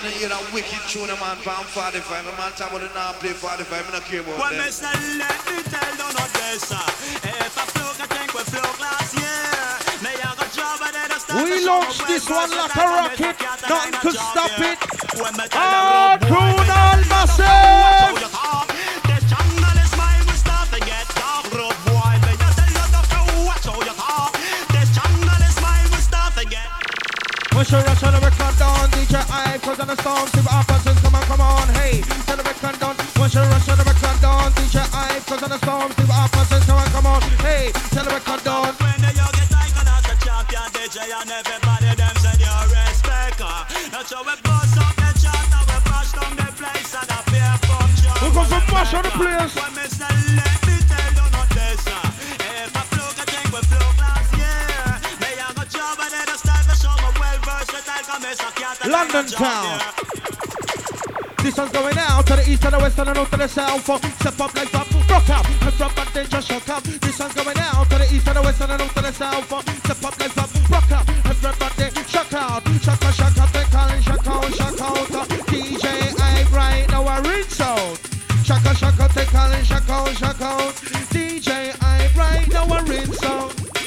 wanna hear that wicked tune, man, from 45. A man talk about the now play 45, I don't care about when them. me say let me tell you not this, if I fluke, I think we fluke last year. Me I got job and then I start We to launched show this well one like a versatile, rocket, me say nothing cat could and I stop job, it. yeah. When me tell Ah, the road boy, Trunal me Massive! show you talk. This jungle is mine, we start to get dark. Road boy, me I tell you the flow, watch how you talk. This jungle is mine, we start to get. Push a rush on the record down, DJ I, cause on the storm, see what happens, come on, hey. Tell the record down, push a rush on the record down, DJ I, cause on the storm, see what happens, come on, hey. Tell the record down. When you get icon as the champion DJ and everybody them send you respect. That's how we bust up the chart and we bash down the place and a beer pop chart. We go from bash on the place. When me say let me tell you not this. If I fluke, I think we fluke last year. Me a go job and then I start to show me well versatile. Come here, so cat and London town. This one's going out to the east, to the west, and the north, to the south. Step up like that, rock up, and drop back, then just shock up. This one's going out to the east, to the west, and the north, to the south. Step up like that, rock up, and drop back, then shock out. Shock out, shock out, they calling shock out, shock out. DJ I right now a rinse out. Shock out, shock out, they calling shock out, shock out. DJ I right now a rinse out.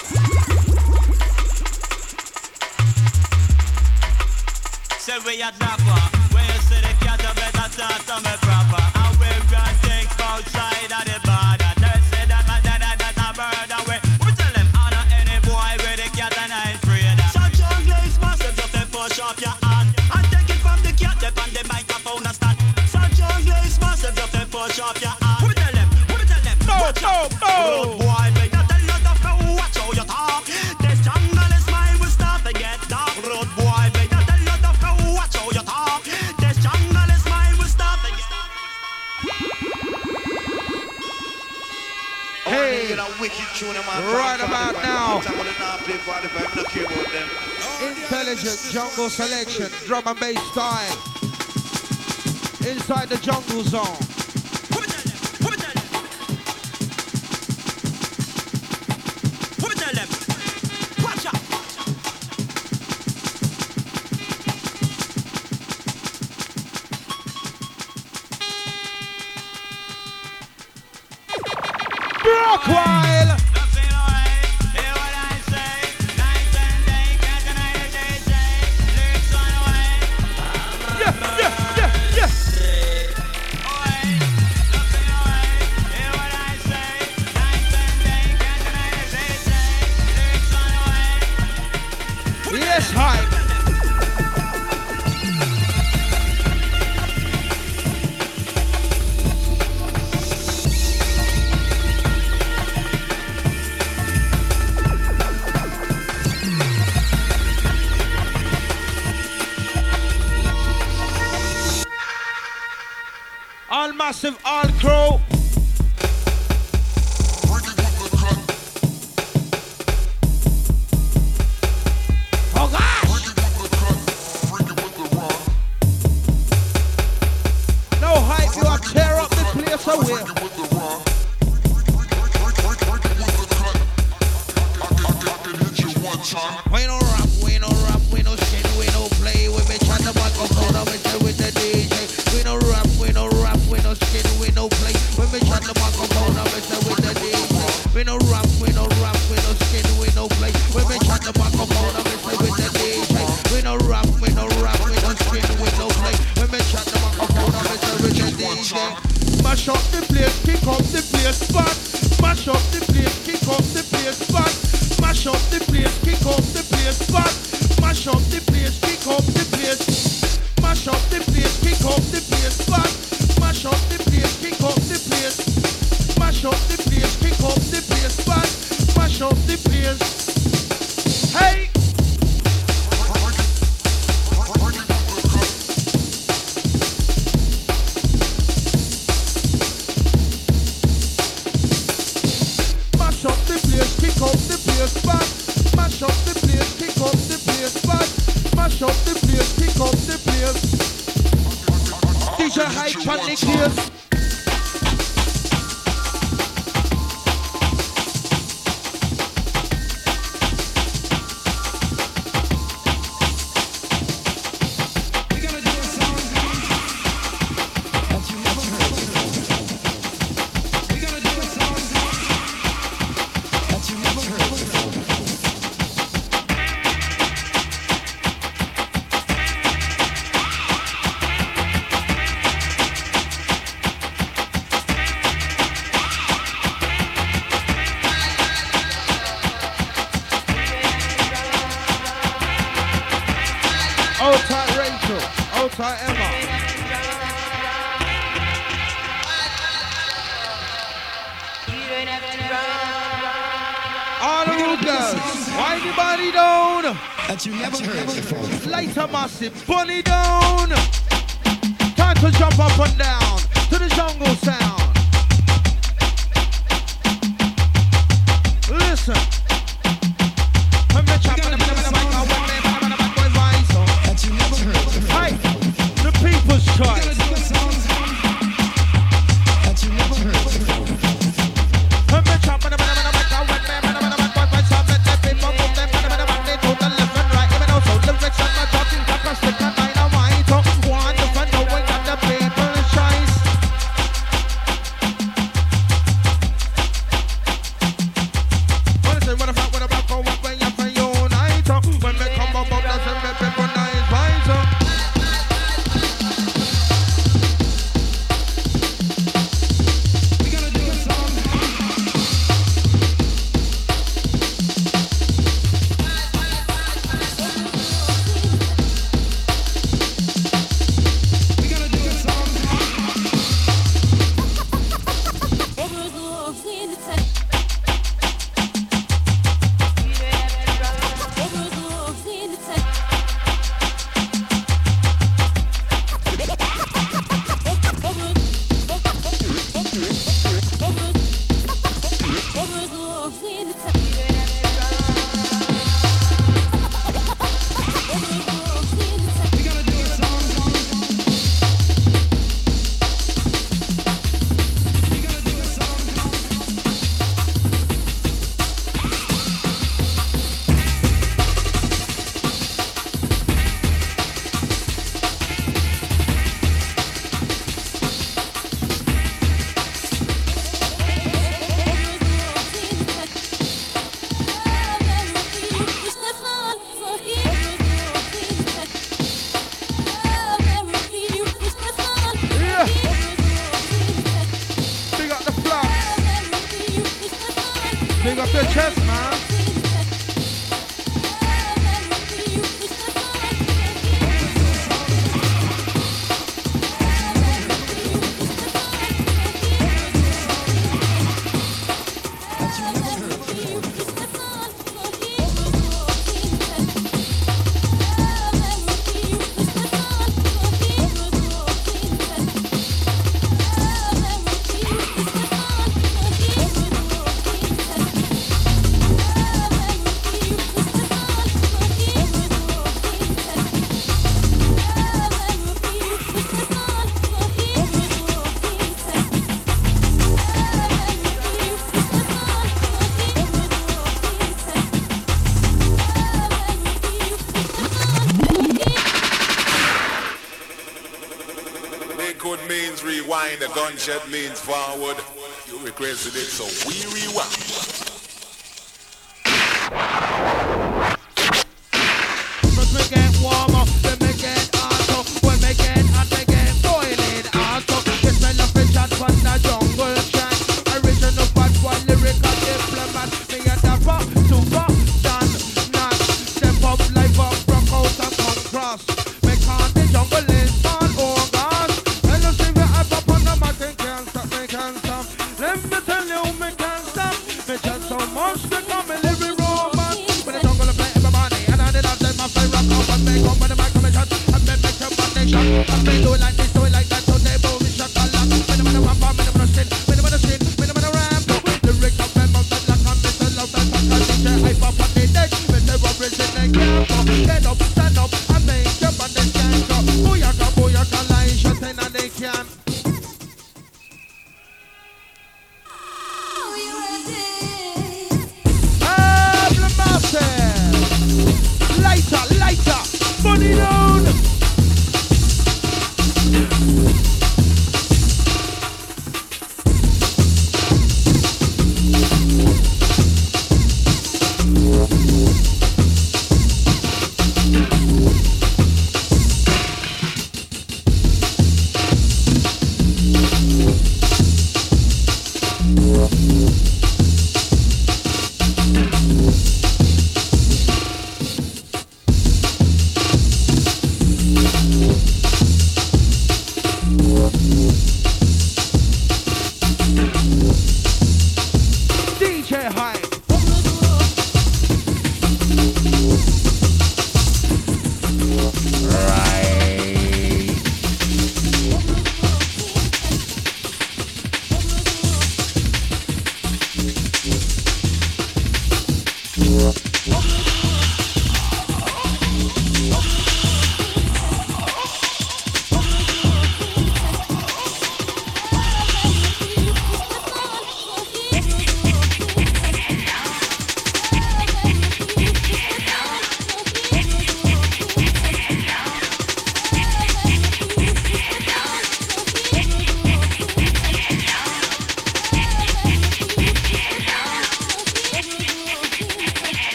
Say we a dapper. When you see the cat, you better talk to me proper. And we run things outside of the border. They say that a bird away. We tell them honor any boy with the cat and I ain't afraid. Such jungle is massive, just to push up your hand and take it from the cat, up on the microphone and stand. Such jungle is massive, just to push up your hand. We tell them, watch out. Road boy, me you tell you the flow, watch how you talk. This jungle is mine, we start to get dark. Road boy, me you tell you the flow, watch how you talk. This jungle is mine, we start to get. Hey, wicked tune, man, right about now. Talk about the now play 45, I don't care about them. Intelligent jungle selection, drum and bass style. Inside the jungle zone. Brockwile! Yes, hype. All massive, all crew. Oh gosh! No hype, you are tear up the place away. We no rap, we no rap, we no shit, we no play. We be chat about the with the DJ. We no rap, we no rap, we no shit, we no play. We be chat about the with the DJ. We no rap, we no rap, we no shit, we no play. We be chat about the with the DJ. We no rap, we no rap, we no shit, we no play. We be chat about the with the DJ. Mash up the place, pick up the place, spot. Mash up the place, pick up the place, spot. Mash up the place, pick up the place, spot. Mash up the place, pick up the place. Mash up the place, pick up the place, spot. Mash up the place, pick up the place. Mash up the place, pick up the place, spot. Mash up the place. Hey! Mash up the place, pick up the place, spot. Mash up the place, pick up the place, spot. Mash up the place, pick up the place. DJ Hype on the case. We're gonna do a Old tight Rachel. Old tight Emma. All the rude girls. Wind the body down. That you never heard before. Lighter massive. Bunny down. Time to jump up and down to the jungle sound. Listen. That you never heard before. Hey, the people's choice. That you never heard before. Big up your chest, man. Rewind, the gunshot means forward. You requested it, so we rewind. First we get warmer, then we get hotter. When we get hot, we get boiling hotter. We smell of fish out from the jungle track. Original bad boy, lyrical diplomat. Me and the rock, super, done, not. Step up, live up, rock out and come cross. Make on the jungle is on August. Let me tell you, me can't stop. Me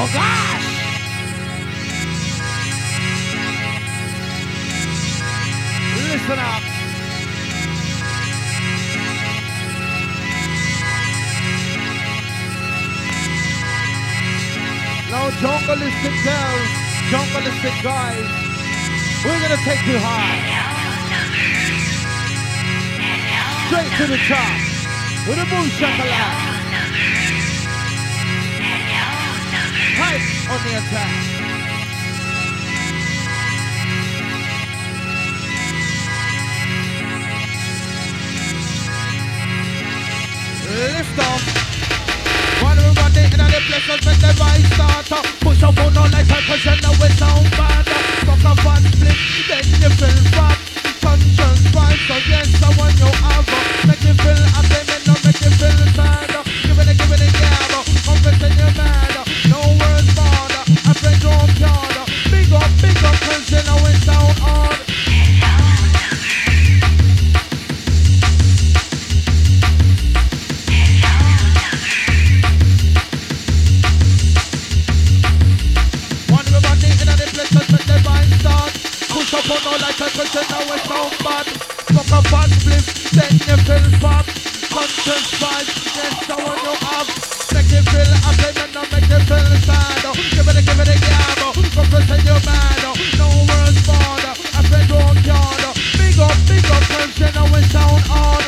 Oh gosh! Listen up. Now jungleistic girls, jungleistic guys, we're gonna take you high. Straight to the top with a boom shakalaka. Hype on the attack. Lift off. One everybody in the place, let's make the right start up. Push up on all like a cushion, now we sound bad. Fuck up one flip, then you feel fat. Conscience right, so yes, I want you have. Make you feel happy, no make you feel sad. Give it, yeah, confess in your mad. No words bother, I friend don't yard. Big up, cause you know it sound hard. Push up on all like a cushion, now it's sound bad. Fuck up and split, then you feel fat. Conscious fight, yes, I want you have. Make you feel happy, and not make you feel sad. Give it, yeah, confess in your mad. No words bother, I friend don't yard. Big up, cause you know it sound hard.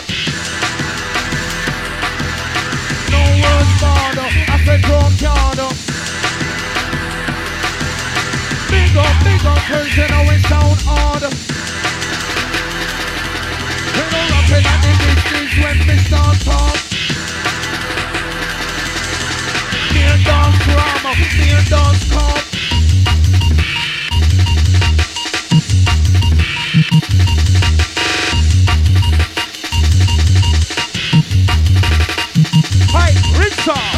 No words bother, I friend don't yard. Big up, cause you know it sound hard. We don't rap it at the business when we start talk. Me and dance drama, me and dance cop. Hey, Richard!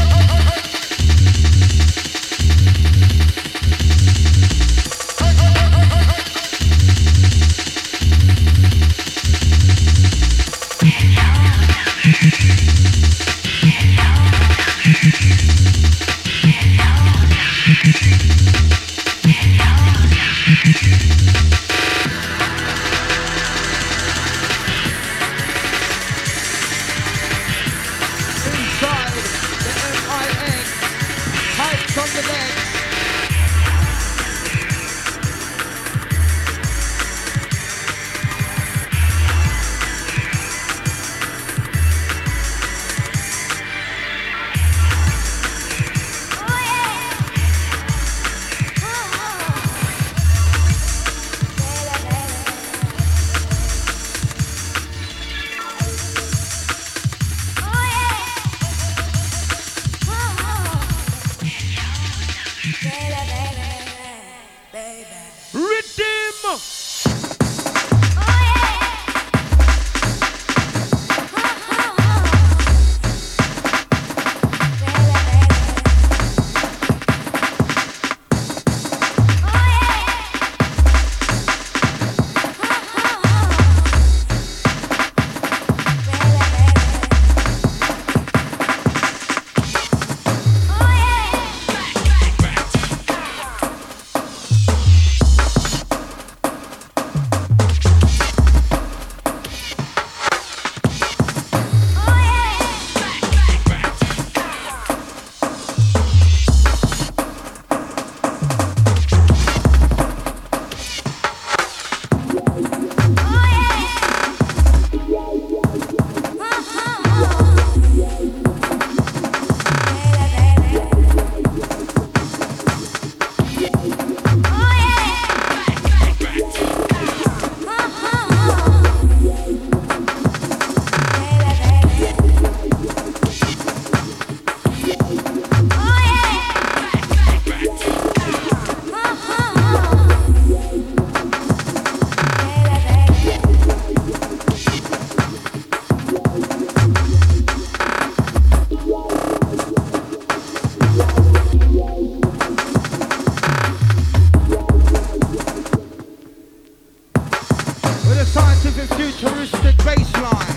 futuristic bassline.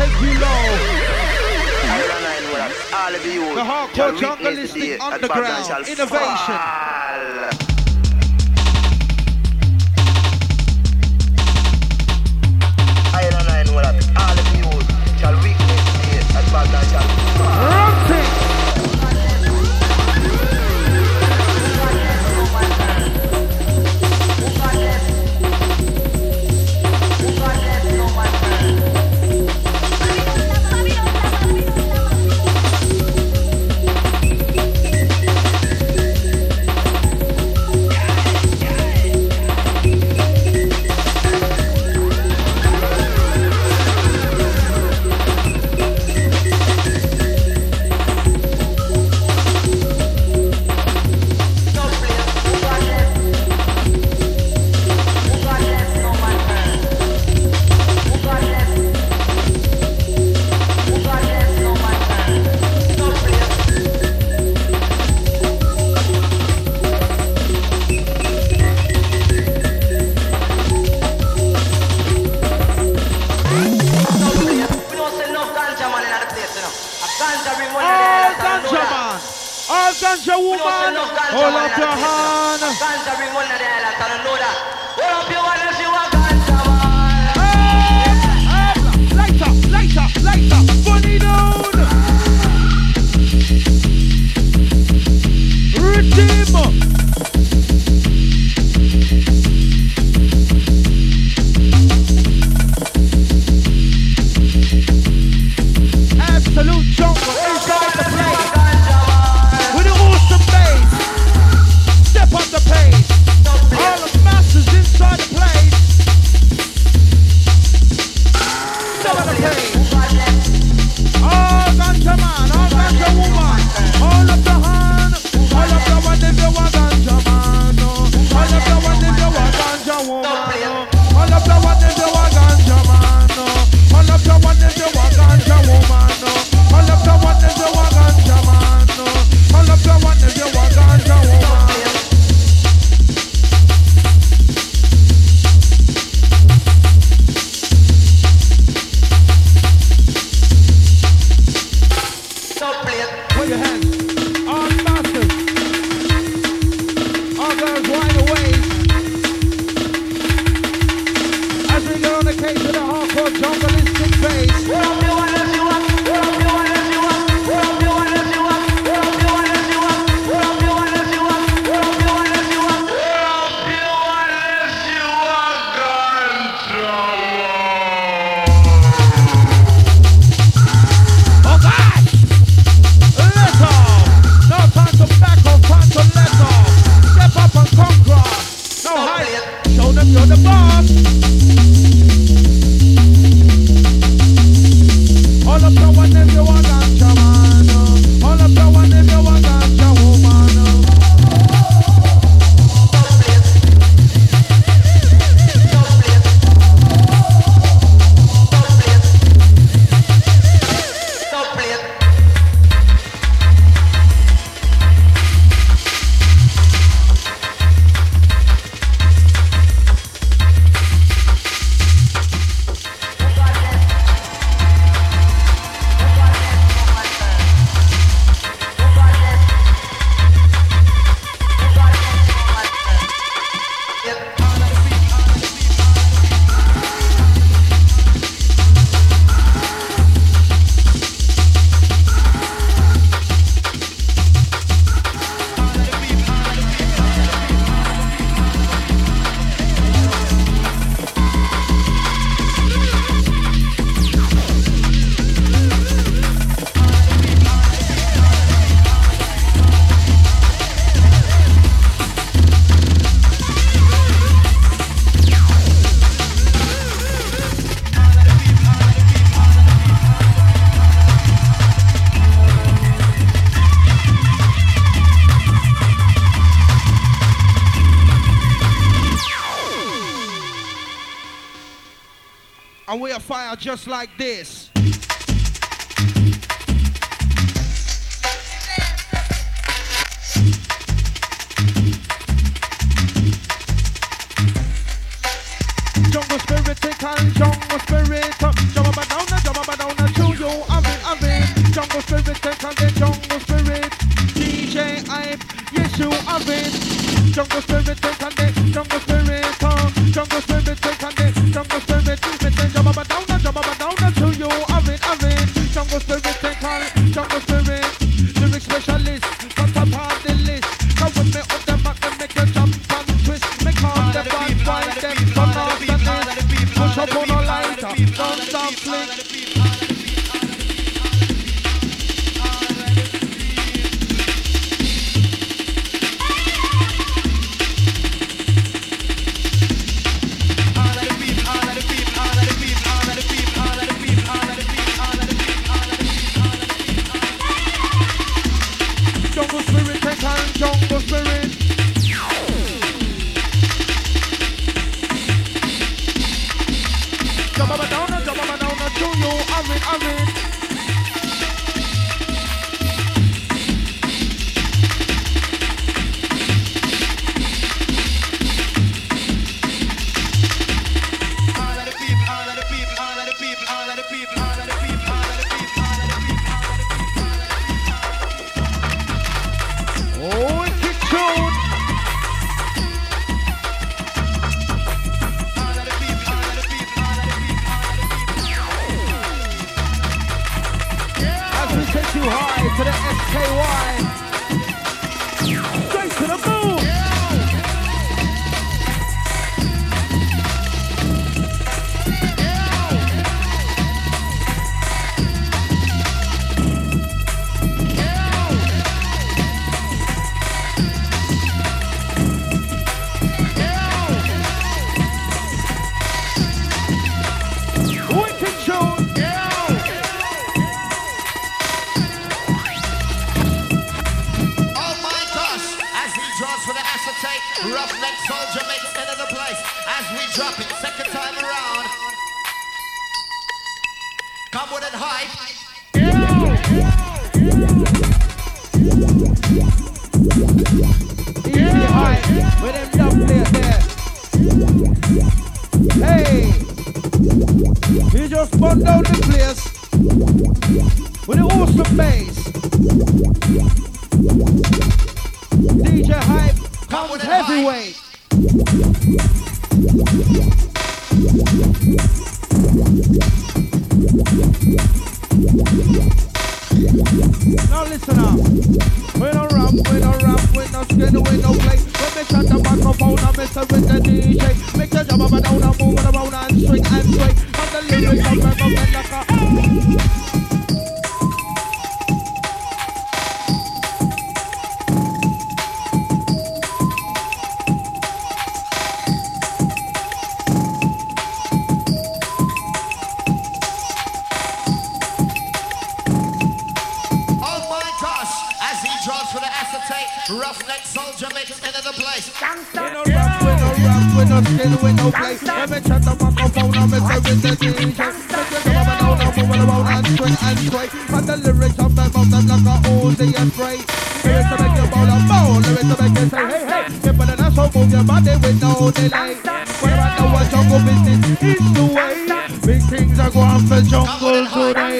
take you low. All of you. The hardcore jungleistic underground innovation. All of you shall weakness the as bad as shall ganja woman, hold up your hand. Ganja bring one of the islands, I don't know that. Hold up your hand and see what ganja man. Lighter, lighter, lighter, funny down. Rhythm. Absolute jungle inside the place. With an awesome bass. Step on the pace. All the masters inside the place. Step on the pace. All ganja man, all ganja woman. All of the hand. All of the one if you want ganja man. All of the one if you want ganja woman. All of the one if you want ganja man. All of the one if you want ganja woman. All of the one if you want ganja man. All of the one if you want ganja woman. Put your hands. All masters. All girls wide awake. As we go on the case of the hardcore jungleistic bass. Show them you're the boss. All of the one if you want ganja man. All of the one if you want ganja woman. And we are fire just like this. Jungle spirit, jungle spirit, jump up and down, have it. Jungle spirit take on it, jungle spirit jungle spirit take on it, jungle spirit. Me say jump up and down until you have it. Jungle spirit take on it, jungle spirit. Lyric specialist, from top of the list. Come with me up the back and make you jump and twist. Make all the bad find them come off the list. Push up on a lighter, don't stop flick. Jungle spirit, take on jungle spirit. Jump up and down, to you, have it. Too high to the SKY. Straight to the moon. Wicked tune. Roughneck soldier makes end of the place as we drop it second time around. Come with it hype. Easy hype with them dumb players there. Hey, he just spun down the place with the awesome bass. DJ Hype. Comes heavyweight. Now listen up. We don't rap, we no skin, we no play. When me shut the microphone, I mess with the DJ. Make the jump up and down and move around and swing and sway. And the lyrics of the like a Roughneck soldier makes end of the place. we no skin, we no play. When me shut the microphone, I mess with the DJ. Make the jump up and down and move around and swing and sway. And the lyrics of them like a Uzi and spray. Lyrics to make you bowl and bowl, lyrics to make you say hey hey. People in a so move your body with no delay. When I know what jungle business is the way. Big things are going for jungle today.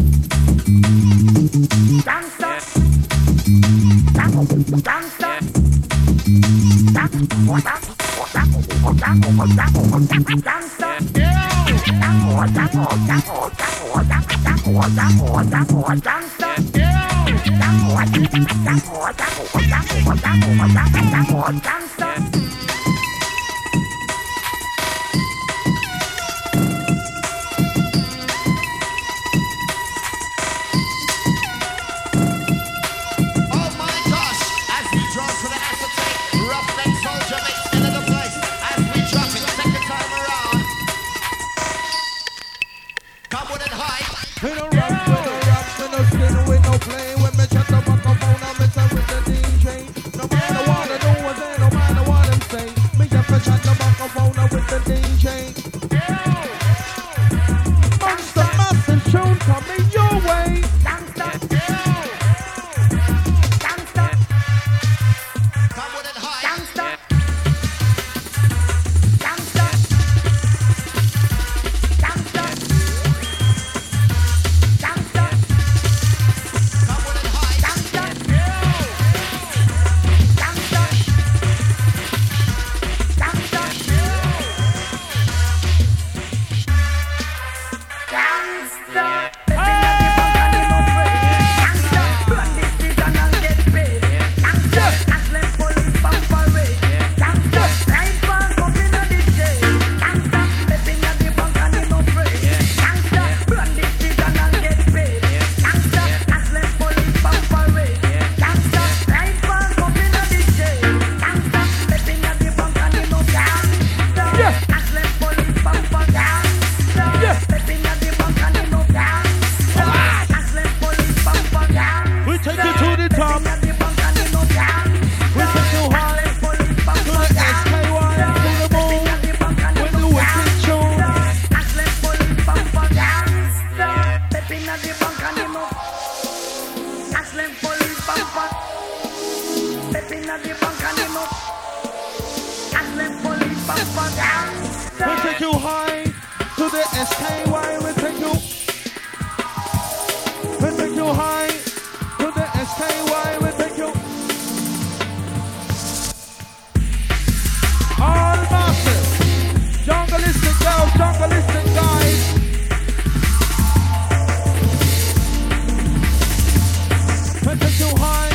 We no rap, we no skin, we no play. When me shut the microphone, I mess with the DJ. No matter what I do, no matter take you high to the SKY. We take you. We take you high to the SKY. We take you. All massive. Jungleistic girls, jungleistic guys. We take you high.